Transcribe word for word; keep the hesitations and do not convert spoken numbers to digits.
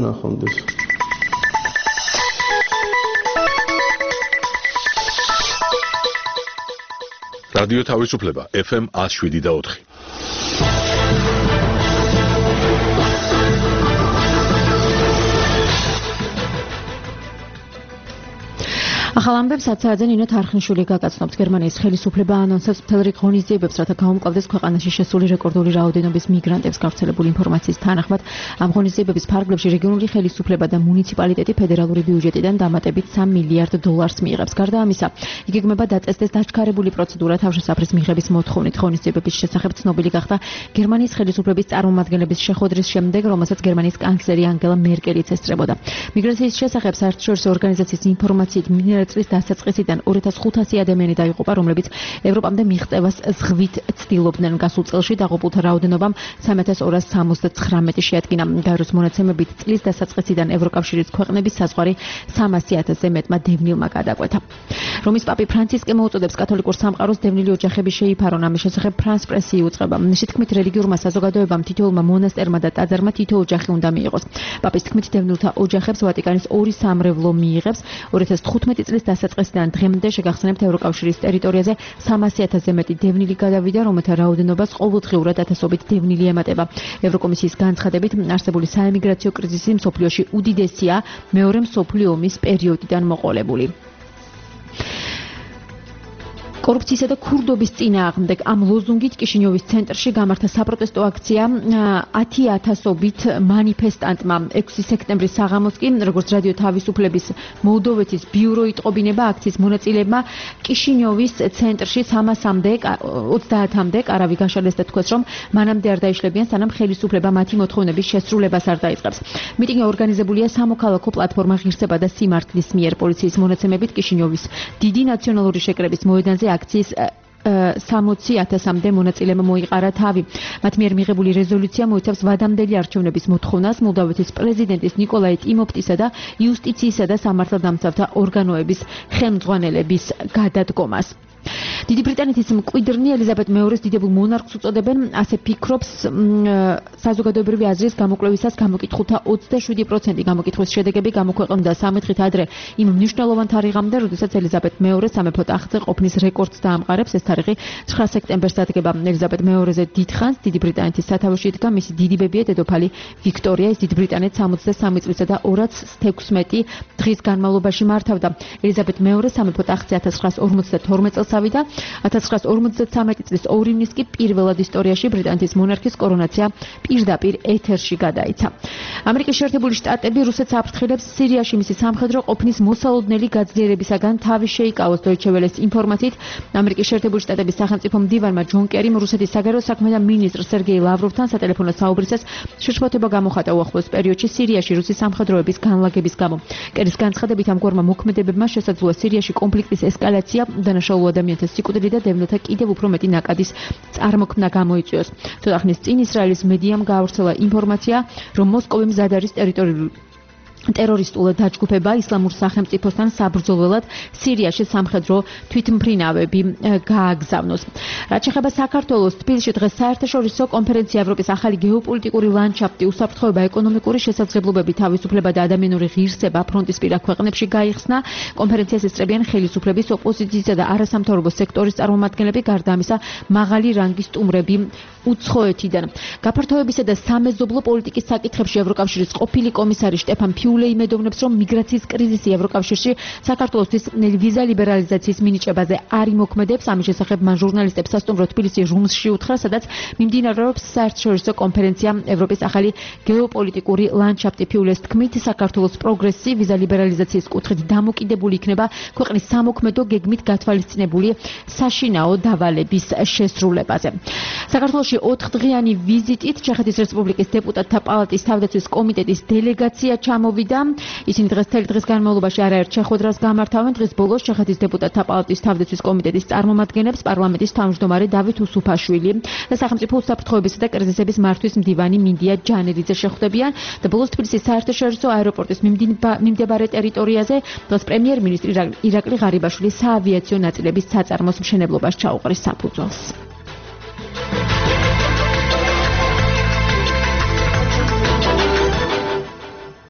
ნახონდეს. რადიო თავისუფლება ეფ ემ one oh seven და four. ახალ ამბებს აცადე ნინო თარხნიშვილი გაგაცნობთ. გერმანიის ხელისუფლება ანონსებს მთელ რიგ ღონისძიებებს, რათა გაუმკლავდეს ქვეყანაში შესული რეკორდული რაოდენობის მიგრანტებს. გავრცელებული ინფორმაციის თანახმად ამ ღონისძიებების ფარგლებში რეგიონული ხელისუფლება და მუნიციპალიტეტი ფედერალური ბიუჯეტიდან დამატებით three მილიარდ დოლარს მიიღებს. გარდა ამისა, იგეგმება დაწესდეს დაჩქარებული პროცედურა თავშესაფრის მიღების მოთხოვნით. ღონისძიებების შესახებ ცნობილი გახდა გერმანიის ხელისუფლების წარმომადგენლების შეხვედრის შემდეგ, რომელსაც გერმანიის კანცლერი ანგელა მერკელიც ესწრებოდა. მიგრაციის შესახებ საერთაშორისო ორგანიზაციის ინფორმაციით წლის დასაწყისიდან two thousand five hundred ადამიანი დაიღუპა, რომლებიც ევროპამდე მიღწევას ზღვით ცდილობდნენ. გასულ წელში დაღუპულთა რაოდენობამ three thousand two hundred seventy-nine შეადგინა. გაეროს მონაცემებით წლის დასაწყისიდან ევროკავშირის ქვეყნების საზღვარი three hundred thousand-ზე მეტმა დევნილმა გადაკვეთა. რომის პაპი ფრანცისკე მოუწოდებს კათოლიკურ სამყაროს დევნილი ოჯახების შეიფარონ. ამის შესახებ ფრანს პრესი იუწყება. შეთქმით რელიგიურმა საზოგადოებამ, თითოეულმა მონასტერმა და ტაძარმა თითო ოჯახი უნდა მიიღოს. პაპის თქმით დევნილთა ოჯახებს ვატიკანის ორი სამრევლო მიიღებს. two thousand fifteen წლის დასაწყისიდან დღემდე შეგახსენებთ ევროკავშირის ტერიტორიაზე three hundred thousand-ზე მეტი დევნილი გადავიდა, რომელთა რაოდენობას ყოველდღიურად ათასობით დევნილი ემატება. ევროკომისიის განცხადებით, არსებული საემიგრაციო კრიზისი მსოფლიოში უდიდესია მეორე მსოფლიო ომის პერიოდიდან მოყოლებული. კორუფციისა და ქურდობის წინააღმდეგ ამ ლოზუნგით კიშინიოვის ცენტრში გამართა საპროტესტო აქცია ten ათასობით მანიფესტანტმა. six სექტემბრის საღამოს კი, როგორც რადიო თავისუფლების მოლდოვეთის ბიურო იტყობინება, აქციის მონაწილეებმა კიშინიოვის ცენტრში thirty-მდე კარავი გაშალეს და თქვეს, რომ მანამდე არ დაიშლებიან, სანამ ხელისუფლება მათი მოთხოვნების შესრულებას არ დაიწყებს. მიტინგი ორგანიზებულია სამოქალაქო პლატფორმა ღირსება და სიმართლის მიერ. პოლიციის მონაცემებით კიშინიოვის დიდი ნაციონალური შეკრების მოედანზე აქციის sixty thousand-მდე მონაწილემ მოიყარა თავი. მათ მიერ მიღებული რეზოლუცია მოიცავს ვადამდელი არჩევნების მოთხოვნას, მოლდოვეთის პრეზიდენტის ნიკოლაი ტიმოფტისა და იუსტიციისა და სამართალდამცავთა ორგანოების ხელმძღვანელების გადადგომას. დიდი ბრიტანეთის მკვიდრნი ელიზაბეთ მეორის დიდებულ მონარქს უწოდებენ, ასე ფიქრობს საზოგადოებრივი აზრის გამოკვლევისას გამოკითხულთა twenty-seven percent. გამოკითხვის შედეგები გამოქვეყნდა სამი დღით ადრე იმ მნიშვნელოვან თარიღამდე, როდესაც ელიზაბეთ მეორე სამეფო ტახტზე ყოფნის რეკორდს დაამყარებს. ეს თარიღი nine სექტემბერს დადგება. ელიზაბეთ მეორეზე დიდხანს დიდი ბრიტანეთის სათავეში იდგა მისი დიდი ბებია დედოფალი ვიქტორია. ის დიდ ბრიტანეთს sixty-three წლისა და two hundred sixteen დღის განმავლობაში მართავდა. ელიზაბეთ მეორე სამეფო ტახტზე nineteen forty-two წელს ავიდა. nineteen forty-three წლის ორივნის კი პირველად ისტორიაში ბრიტანეთის მონარქის კორონაცია პირდაპირ ეთერში გადაიცა. ამერიკის შეერთებული შტატები რუსეთს აფრთხილებს სირიაში მისი სამხედრო ყოფნის მოსალოდნელი გაძლიერებისაგან თავი შეიკავოს. Deutsche Welle-ის ინფორმაციით, ამერიკის შეერთებული შტატების სახელმწიფო მდივანმა ჯონ კერიმ რუსეთის საგარეო საქმეთა მინისტრ სერგეი ლავროვთან სატელეფონო საუბრისას შეშფოთება გამოხატა უახლოეს პერიოდში სირიაში რუსის სამხედროების განლაგების გამო. კერის განცხადებით, ამგვარმა მოქმედებებმა შესაძლოა სირიაში კონფლიქტის ესკალაცია, დანაშაულო ადამიანთა სიკვდილი და დევნილთა კიდევ უფრო მეტი ნაკადის წარმოქმნა გამოიწვიოს. ცოტა ხნის წინ ისრაელის მედიამ გაავრცელა ინფორმაცია, რომ მოსკოვი მზად არის ტერიტორიული ტერორისტულ დაჯგუფება ისლამურ სახელმწიფოსთან საბრძოლველად სირიაში სამხედრო თვითმფრინავები გააგზავნოს. რაც შეეხება საქართველოს, თბილისში დღეს საერთაშორისო კონფერენცია ევროპის ახალი გეოპოლიტიკური ლანდშაფტი, უსაფრთხოება, ეკონომიკური შესაძლებლობები, თავისუფლება და ადამიანური ღირსება ფრონტისპირა ქვეყნებში გაიხსნა. კონფერენციას ესწრებიან ხელისუფლების, ოპოზიციისა და არასამთავრობო სექტორის წარმომადგენლები, გარდა ამისა მაღალი რანგის სტუმრები უცხოეთიდან. გაფართოებისა და სამეზობლო პოლიტიკის საკითხებში ევროკავშირის ყოფილი კომისარი შტეფან ფიულე იმედოვნებს, რომ მიგრაციის კრიზისი ევროკავშირში საქართველოსთვის ვიზა ლიბერალიზაციის მინიჭებაზე არ იმოქმედებს. ამის შესახებ მან ჟურნალისტებს სასტუმრო თბილისის რუმსში უთხრა, სადაც მიმდინარეობს საერთაშორისო კონფერენცია ევროპის ახალი გეოპოლიტიკური ლანდშაფტი. ფიულეს თქმით, საქართველოს პროგრესი ვიზა ლიბერალიზაციის კუთხით დამოკიდებული იქნება ქვეყნის სამოქმედო გეგმით გათვალისწინებული საშინაო დავალების შესრულებაზე. საქართველოში ოთხდღიანი ვიზიტით ჩეხეთის რესპუბლიკის დეპუტატთა პალატის თავდაცვის კომიტეტის დელეგაცია ჩამოვიდა. ისინი დღეს თელი დღის განმავლობაში არაერთ შეხვედრას გამართავენ. დღის ბოლოს ჩეხეთის დეპუტატთა პალატის თავდაცვის კომიტეტის წარმომადგენლებს პარლამენტის თავმჯდომარე დავით უსუფაშვილი და სახელმწიფო უსაფრთხოებისა და კრიზისების მართვის მდივანი მინდია ჯანელიძე შეხვდებიან და ბოლოს თბილისის საერთაშორისო აეროპორტის მიმდებარე ტერიტორიაზე დღეს პრემიერ-მინისტრი ირაკლი ღარიბაშვილი საავიაციო ნაწილების საწარმოს მშენებლობას ჩაუყრის საფუძველს.